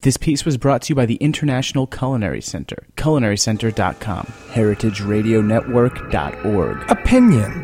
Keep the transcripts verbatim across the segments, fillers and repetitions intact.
This piece was brought to you by the International Culinary Center, culinary center dot com, heritage radio network dot org. Opinion.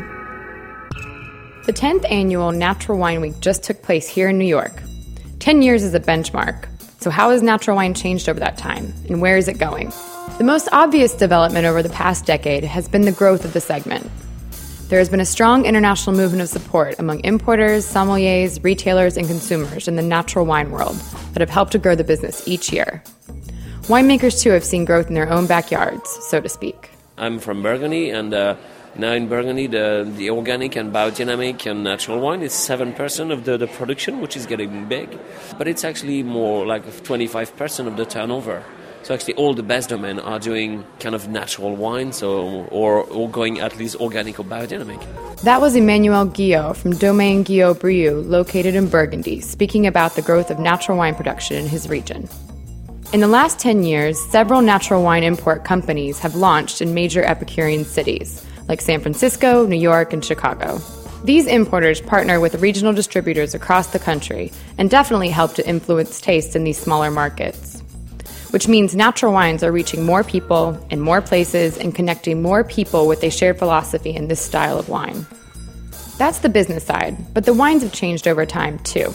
The tenth annual Natural Wine Week just took place here in New York. Ten years is a benchmark. So how has natural wine changed over that time, and where is it going? The most obvious development over the past decade has been the growth of the segment. There has been a strong international movement of support among importers, sommeliers, retailers, and consumers in the natural wine world that have helped to grow the business each year. Winemakers, too, have seen growth in their own backyards, so to speak. I'm from Burgundy, and uh, now in Burgundy, the, the organic and biodynamic and natural wine is seven percent of the, the production, which is getting big. But it's actually more like twenty-five percent of the turnover. So actually all the best domains are doing kind of natural wine, so or, or going at least organic or biodynamic. That was Emmanuel Guillot from Domaine Guillot Brieux, located in Burgundy, speaking about the growth of natural wine production in his region. In the last ten years, several natural wine import companies have launched in major Epicurean cities, like San Francisco, New York, and Chicago. These importers partner with regional distributors across the country and definitely help to influence taste in these smaller markets, which means natural wines are reaching more people in more places and connecting more people with a shared philosophy in this style of wine. That's the business side, but the wines have changed over time, too.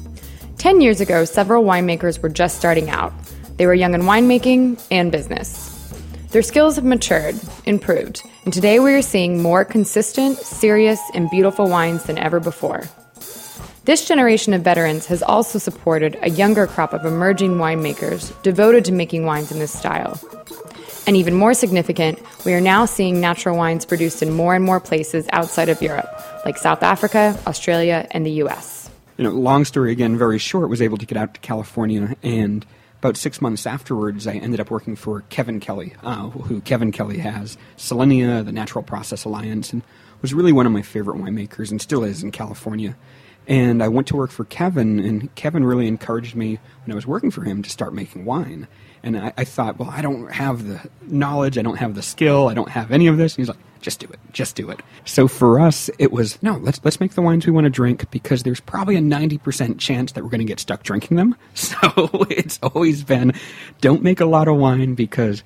Ten years ago, several winemakers were just starting out. They were young in winemaking and business. Their skills have matured, improved, and today we are seeing more consistent, serious, and beautiful wines than ever before. This generation of veterans has also supported a younger crop of emerging winemakers devoted to making wines in this style. And even more significant, we are now seeing natural wines produced in more and more places outside of Europe, like South Africa, Australia, and the U S. You know, long story again, very short, was able to get out to California, and about six months afterwards, I ended up working for Kevin Kelly, uh, who Kevin Kelly has Selenia, the Natural Process Alliance, and was really one of my favorite winemakers, and still is in California. And I went to work for Kevin, and Kevin really encouraged me when I was working for him to start making wine. And I, I thought, well, I don't have the knowledge, I don't have the skill, I don't have any of this. And he's like, just do it, just do it. So for us, it was, no, let's let's make the wines we want to drink, because there's probably a ninety percent chance that we're going to get stuck drinking them. So it's always been, don't make a lot of wine, because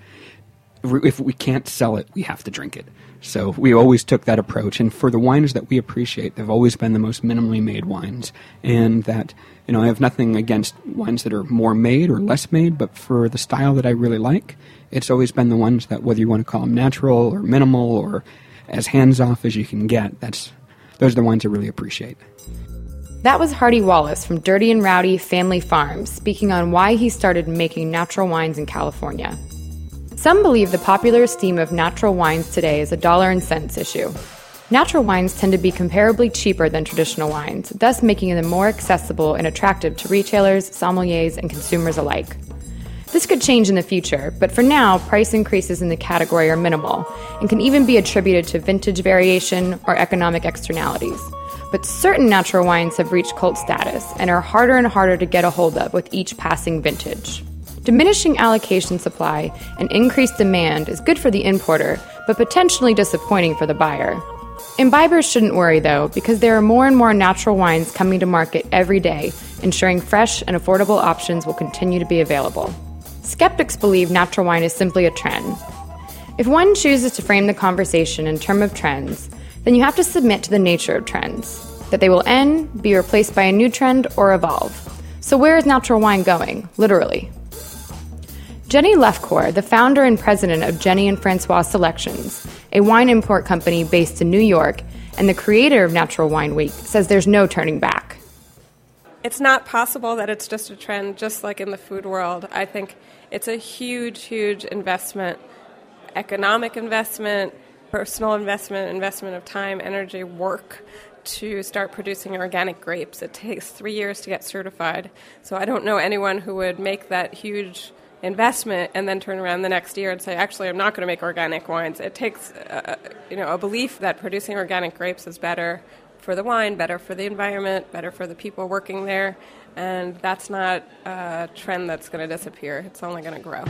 if we can't sell it, we have to drink it. So we always took that approach, and for the wines that we appreciate, they've always been the most minimally made wines. And that, you know, I have nothing against wines that are more made or less made, but for the style that I really like, it's always been the ones that, whether you want to call them natural or minimal or as hands-off as you can get, that's those are the wines I really appreciate. That was Hardy Wallace from Dirty and Rowdy Family Farms, speaking on why he started making natural wines in California. Some believe the popular esteem of natural wines today is a dollar and cents issue. Natural wines tend to be comparably cheaper than traditional wines, thus making them more accessible and attractive to retailers, sommeliers, and consumers alike. This could change in the future, but for now, price increases in the category are minimal and can even be attributed to vintage variation or economic externalities. But certain natural wines have reached cult status and are harder and harder to get a hold of with each passing vintage. Diminishing allocation supply and increased demand is good for the importer, but potentially disappointing for the buyer. Imbibers shouldn't worry, though, because there are more and more natural wines coming to market every day, ensuring fresh and affordable options will continue to be available. Skeptics believe natural wine is simply a trend. If one chooses to frame the conversation in terms of trends, then you have to submit to the nature of trends, that they will end, be replaced by a new trend, or evolve. So where is natural wine going, literally? Jenny Lefcourt, the founder and president of Jenny and Francois Selections, a wine import company based in New York, and the creator of Natural Wine Week, says there's no turning back. It's not possible that it's just a trend, just like in the food world. I think it's a huge, huge investment, economic investment, personal investment, investment of time, energy, work to start producing organic grapes. It takes three years to get certified. So I don't know anyone who would make that huge investment and then turn around the next year and say, actually, I'm not going to make organic wines. It takes uh, you know, a belief that producing organic grapes is better for the wine, better for the environment, better for the people working there, and that's not a trend that's going to disappear. It's only going to grow.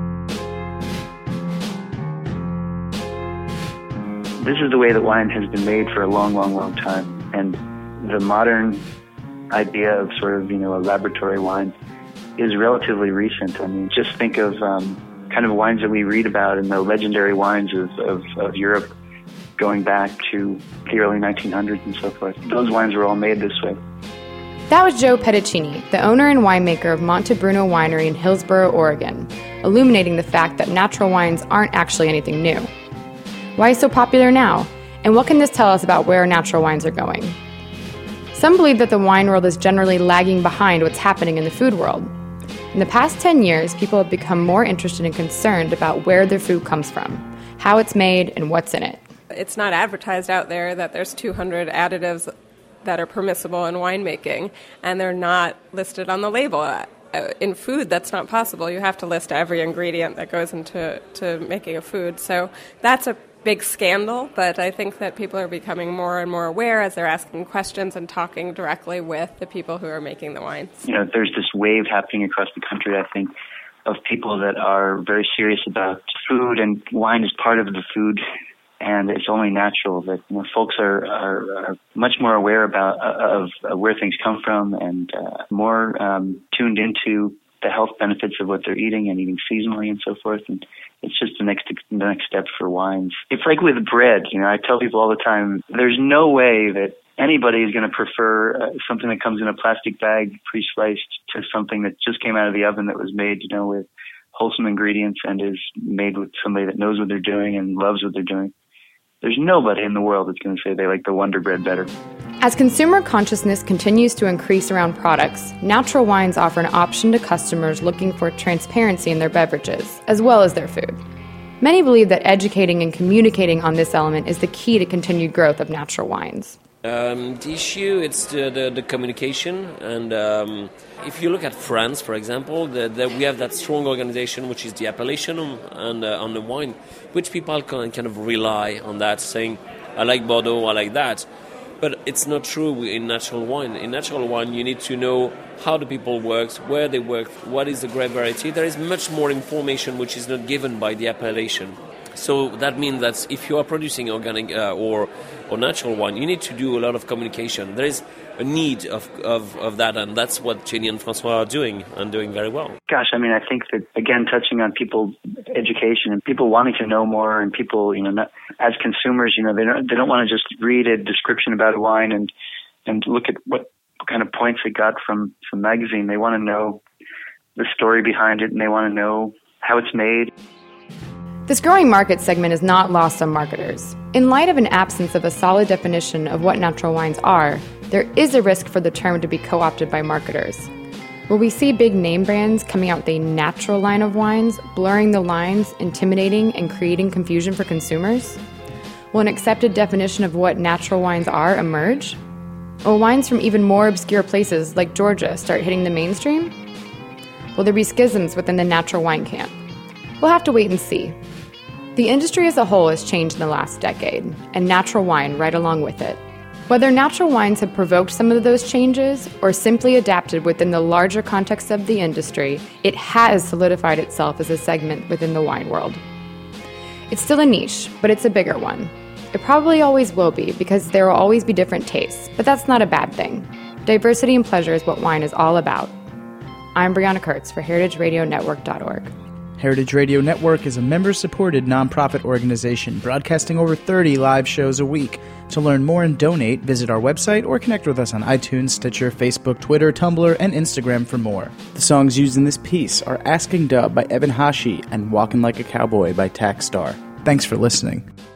This is the way that wine has been made for a long, long, long time, and the modern idea of sort of, you know, a laboratory wine is relatively recent. I mean, just think of um, kind of wines that we read about in the legendary wines of, of, of Europe going back to the early nineteen hundreds and so forth. Those wines were all made this way. That was Joe Pedicini, the owner and winemaker of Montebruno Winery in Hillsboro, Oregon, illuminating the fact that natural wines aren't actually anything new. Why so popular now? And what can this tell us about where natural wines are going? Some believe that the wine world is generally lagging behind what's happening in the food world. In the past ten years, people have become more interested and concerned about where their food comes from, how it's made, and what's in it. It's not advertised out there that there's two hundred additives that are permissible in winemaking, and they're not listed on the label. Uh, in food, that's not possible. You have to list every ingredient that goes into to making a food. So that's a big scandal, but I think that people are becoming more and more aware as they're asking questions and talking directly with the people who are making the wines. You know, there's this wave happening across the country, I think, of people that are very serious about food, and wine is part of the food, and it's only natural that, you know, folks are, are, are much more aware about uh, of, of where things come from, and uh, more um, tuned into the health benefits of what they're eating and eating seasonally and so forth. And it's just the next the next step for wines. It's like with bread. You know, I tell people all the time, there's no way that anybody is going to prefer uh, something that comes in a plastic bag, pre-sliced, to something that just came out of the oven that was made, you know, with wholesome ingredients and is made with somebody that knows what they're doing and loves what they're doing. There's nobody in the world that's going to say they like the Wonder Bread better. As consumer consciousness continues to increase around products, natural wines offer an option to customers looking for transparency in their beverages, as well as their food. Many believe that educating and communicating on this element is the key to continued growth of natural wines. Um, the issue, it's the, the, the communication, and um, if you look at France, for example, the, the, we have that strong organization, which is the appellation on, on, uh, on the wine, which people can kind of rely on that, saying, I like Bordeaux, I like that. But it's not true in natural wine. In natural wine, you need to know how the people work, where they work, what is the grape variety. There is much more information which is not given by the appellation. So that means that if you are producing organic uh, or or natural wine, you need to do a lot of communication. There is a need of, of, of that, and that's what Jenny and Francois are doing, and doing very well. Gosh, I mean, I think that, again, touching on people's education and people wanting to know more, and people, you know, not, as consumers, you know, they don't, they don't want to just read a description about a wine and, and look at what kind of points it got from some magazine. They want to know the story behind it, and they want to know how it's made. This growing market segment is not lost on marketers. In light of an absence of a solid definition of what natural wines are, there is a risk for the term to be co-opted by marketers. Will we see big name brands coming out with a natural line of wines, blurring the lines, intimidating, and creating confusion for consumers? Will an accepted definition of what natural wines are emerge? Will wines from even more obscure places like Georgia start hitting the mainstream? Will there be schisms within the natural wine camp? We'll have to wait and see. The industry as a whole has changed in the last decade, and natural wine right along with it. Whether natural wines have provoked some of those changes or simply adapted within the larger context of the industry, it has solidified itself as a segment within the wine world. It's still a niche, but it's a bigger one. It probably always will be because there will always be different tastes, but that's not a bad thing. Diversity and pleasure is what wine is all about. I'm Brianna Kurtz for heritage radio network dot org. Heritage Radio Network is a member-supported nonprofit organization broadcasting over thirty live shows a week. To learn more and donate, visit our website or connect with us on iTunes, Stitcher, Facebook, Twitter, Tumblr, and Instagram for more. The songs used in this piece are Asking Dub by Evan Hashi and Walkin' Like a Cowboy by Tax Star. Thanks for listening.